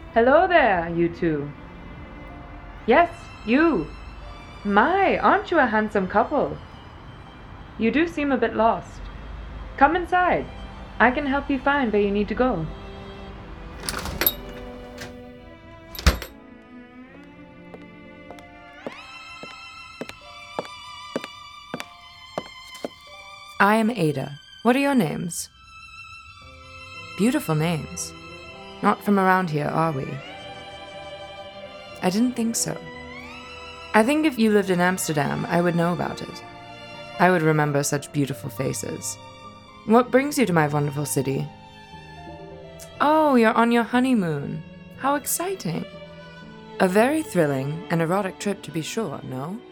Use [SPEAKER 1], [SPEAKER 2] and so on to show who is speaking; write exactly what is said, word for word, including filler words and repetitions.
[SPEAKER 1] Hello there, you two. Yes, you. My, aren't you a handsome couple? You do seem a bit lost. Come inside. I can help you find where you need to go.
[SPEAKER 2] I am Ada. What are your names? Beautiful names. Not from around here, are we? I didn't think so. I think if you lived in Amsterdam, I would know about it. I would remember such beautiful faces. What brings you to my wonderful city? Oh, you're on your honeymoon. How exciting. A very thrilling and erotic trip to be sure, no?